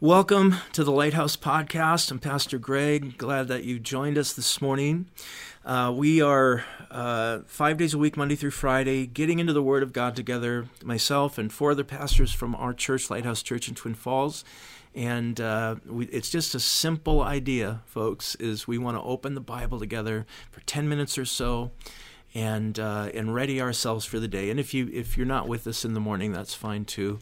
Welcome to the Lighthouse Podcast. I'm Pastor Greg. Glad that you joined us this morning. We are 5 days a week, Monday through Friday, getting into the Word of God together, myself and four other pastors from our church, Lighthouse Church in Twin Falls. And it's just a simple idea, folks, is we want to open the Bible together for 10 minutes or so and ready ourselves for the day. And if you're not with us in the morning, that's fine too.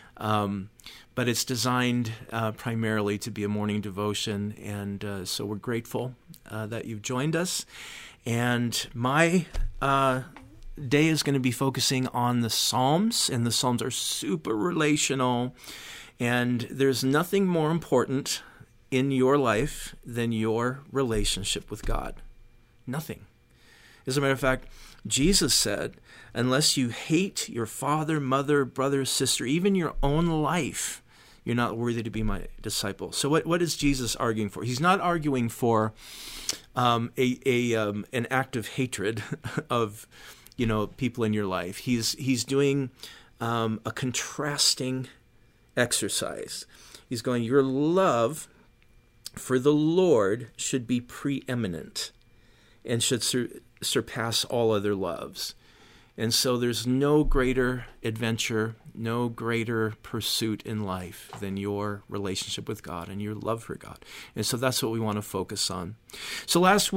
But it's designed primarily to be a morning devotion, and so we're grateful that you've joined us. And my day is going to be focusing on the Psalms, and the Psalms are super relational, and there's nothing more important in your life than your relationship with God. Nothing. As a matter of fact, Jesus said, unless you hate your father, mother, brother, sister, even your own life, you're not worthy to be my disciple. So what is Jesus arguing for? He's not arguing for an act of hatred of people in your life. He's doing a contrasting exercise. He's going, your love for the Lord should be preeminent and should surpass all other loves. And so there's no greater adventure, no greater pursuit in life than your relationship with God and your love for God. And so that's what we want to focus on. So last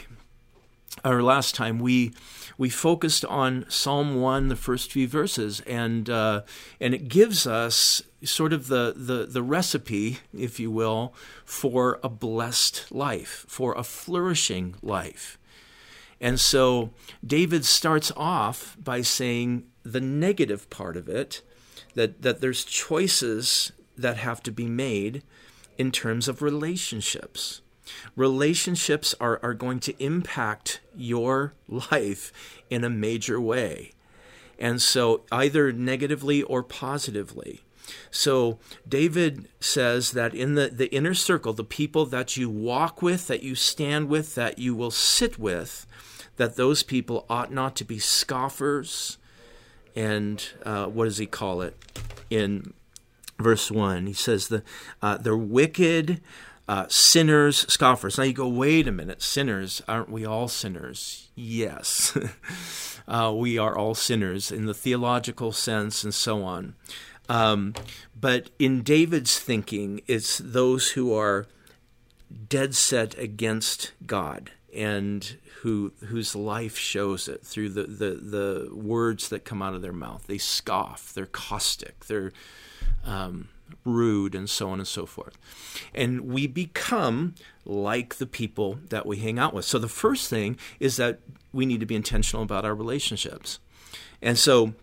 time, we focused on Psalm 1, the first few verses, and it gives us sort of the recipe, if you will, for a blessed life, for a flourishing life. And so David starts off by saying the negative part of it, that there's choices that have to be made in terms of relationships. Relationships are going to impact your life in a major way, and so either negatively or positively. So David says that in the inner circle, the people that you walk with, that you stand with, that you will sit with, that those people ought not to be scoffers. And what does he call it? In verse 1, he says they're wicked, sinners, scoffers. Now you go, wait a minute, sinners, aren't we all sinners? Yes, we are all sinners in the theological sense and so on. But in David's thinking, it's those who are dead set against God and whose life shows it through the words that come out of their mouth. They scoff, they're caustic, they're rude, and so on and so forth. And we become like the people that we hang out with. So the first thing is that we need to be intentional about our relationships. And so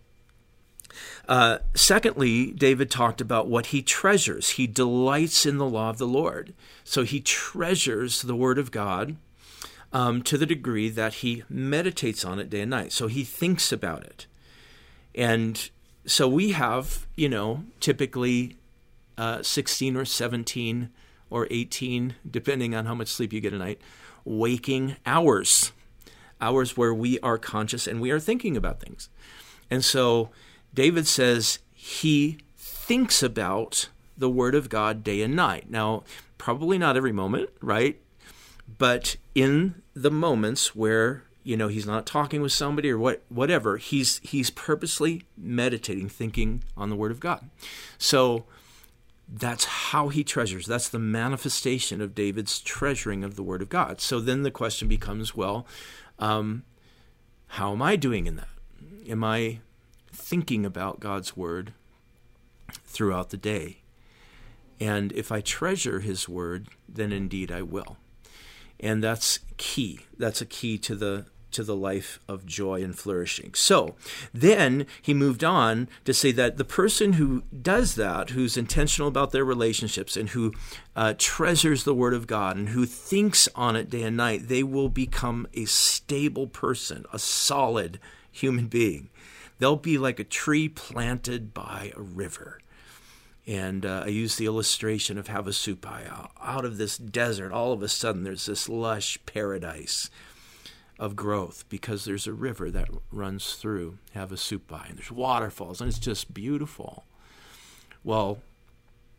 secondly, David talked about what he treasures. He delights in the law of the Lord. So he treasures the Word of God to the degree that he meditates on it day and night. So he thinks about it. And so we have, typically 16 or 17 or 18, depending on how much sleep you get a night, waking hours where we are conscious and we are thinking about things. And so David says he thinks about the Word of God day and night. Now, probably not every moment, right? But in the moments where, he's not talking with somebody or whatever, he's purposely meditating, thinking on the Word of God. So that's how he treasures. That's the manifestation of David's treasuring of the Word of God. So then the question becomes, well, how am I doing in that? Am I thinking about God's Word throughout the day? And if I treasure His Word, then indeed I will. And that's key. That's a key to the life of joy and flourishing. So then he moved on to say that the person who does that, who's intentional about their relationships and who treasures the Word of God and who thinks on it day and night, they will become a stable person, a solid human being. They'll be like a tree planted by a river. And I use the illustration of Havasupai. Out of this desert, all of a sudden, there's this lush paradise of growth because there's a river that runs through Havasupai, and there's waterfalls, and it's just beautiful. Well,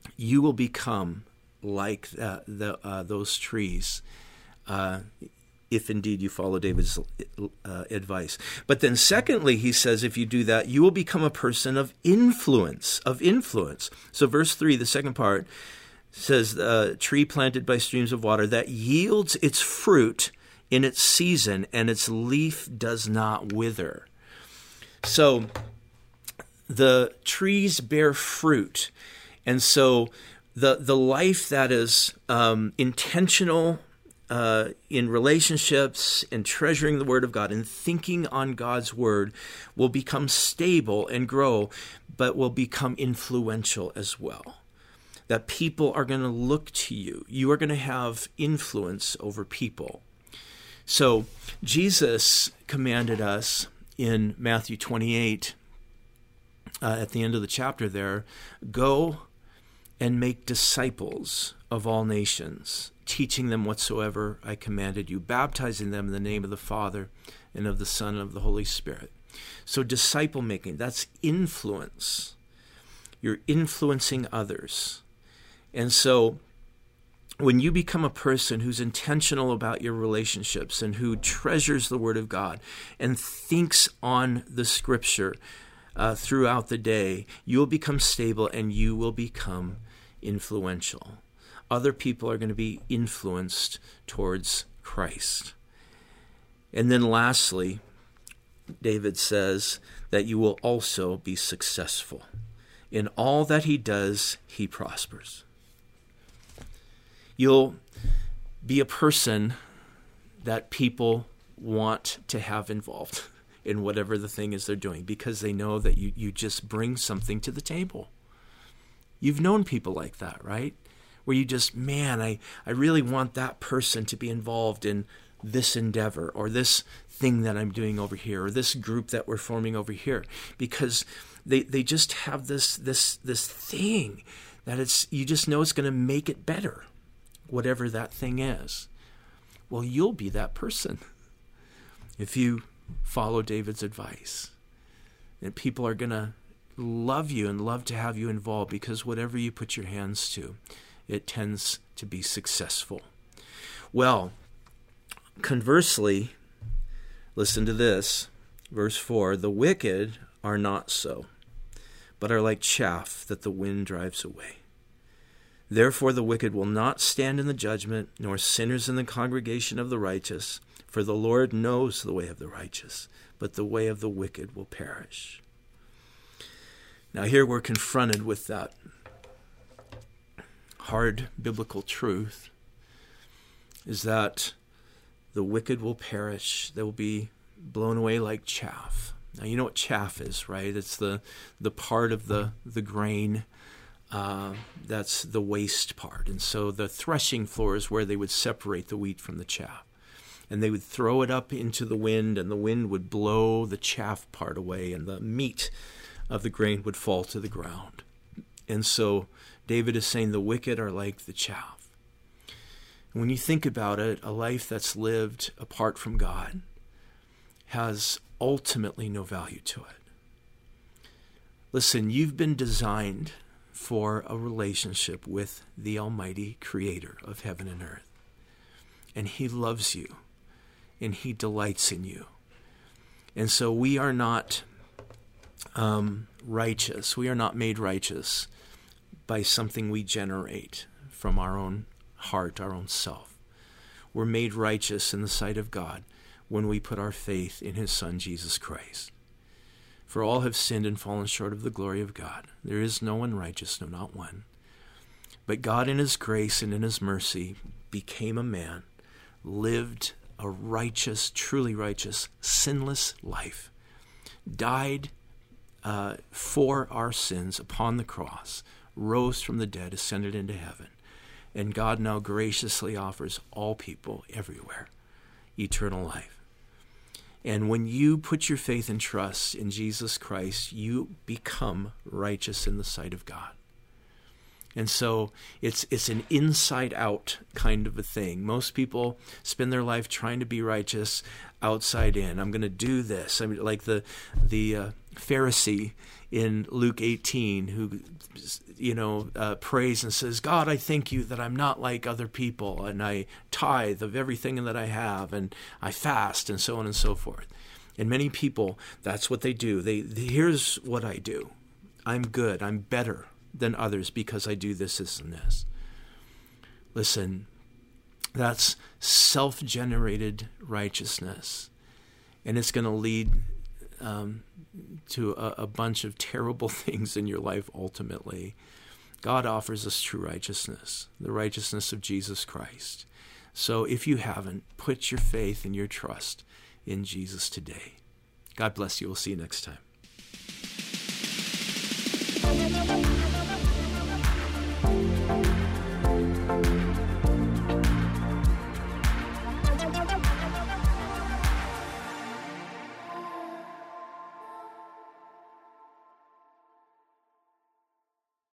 you will become like those trees, if indeed you follow David's advice. But then secondly, he says, if you do that, you will become a person of influence, So verse 3, the second part, says, a tree planted by streams of water that yields its fruit in its season, and its leaf does not wither. So the trees bear fruit. And so the life that is intentional in relationships, in treasuring the Word of God, and thinking on God's Word will become stable and grow, but will become influential as well. That people are going to look to you. You are going to have influence over people. So Jesus commanded us in Matthew 28, at the end of the chapter there, go and make disciples of all nations, teaching them whatsoever I commanded you, baptizing them in the name of the Father and of the Son and of the Holy Spirit. So disciple making, that's influence. You're influencing others. And so when you become a person who's intentional about your relationships and who treasures the Word of God and thinks on the Scripture throughout the day, you'll become stable and you will become influential. Other people are going to be influenced towards Christ. And then lastly, David says that you will also be successful. In all that he does, he prospers. You'll be a person that people want to have involved in whatever the thing is they're doing, because they know that you just bring something to the table. You've known people like that, right? Where you just, man, I really want that person to be involved in this endeavor or this thing that I'm doing over here or this group that we're forming over here, because they just have this thing that you just know it's going to make it better, whatever that thing is. Well, you'll be that person if you follow David's advice. And people are going to love you and love to have you involved, because whatever you put your hands to, it tends to be successful. Well, conversely, listen to this, verse 4, the wicked are not so, but are like chaff that the wind drives away. Therefore the wicked will not stand in the judgment, nor sinners in the congregation of the righteous. For the Lord knows the way of the righteous, but the way of the wicked will perish. Now here we're confronted with that hard biblical truth, is that the wicked will perish. They will be blown away like chaff. Now you know what chaff is, right? It's the part of the grain that's the waste part. And so the threshing floor is where they would separate the wheat from the chaff. And they would throw it up into the wind, and the wind would blow the chaff part away, and the meat of the grain would fall to the ground. And so David is saying the wicked are like the chaff. And when you think about it, a life that's lived apart from God has ultimately no value to it. Listen, you've been designed for a relationship with the Almighty Creator of heaven and earth. And He loves you, and He delights in you. And so we are not righteous. We are not made righteous by something we generate from our own heart, our own self. We're made righteous in the sight of God when we put our faith in His Son, Jesus Christ. For all have sinned and fallen short of the glory of God. There is no one righteous, no, not one. But God in His grace and in His mercy became a man, lived a righteous, truly righteous, sinless life, died for our sins upon the cross, rose from the dead, ascended into heaven. And God now graciously offers all people everywhere eternal life. And when you put your faith and trust in Jesus Christ, you become righteous in the sight of God. And so it's an inside-out kind of a thing. Most people spend their life trying to be righteous outside in. I'm going to do this. I mean, like the Pharisee in Luke 18 who, prays and says, God, I thank you that I'm not like other people, and I tithe of everything that I have, and I fast, and so on and so forth. And many people, that's what they do. Here's what I do. I'm good. I'm better than others because I do this, this, and this. Listen, that's self-generated righteousness, and it's going to lead to a bunch of terrible things in your life ultimately. God offers us true righteousness, the righteousness of Jesus Christ. So if you haven't, put your faith and your trust in Jesus today. God bless you. We'll see you next time.